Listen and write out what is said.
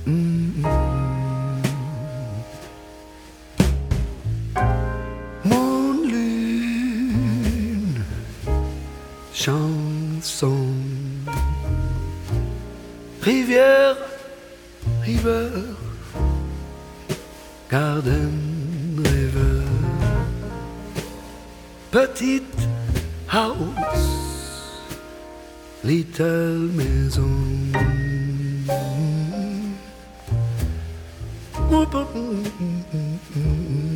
Mon lune, chanson, rivière, river, garden, river, petite house, little maison. Whoop,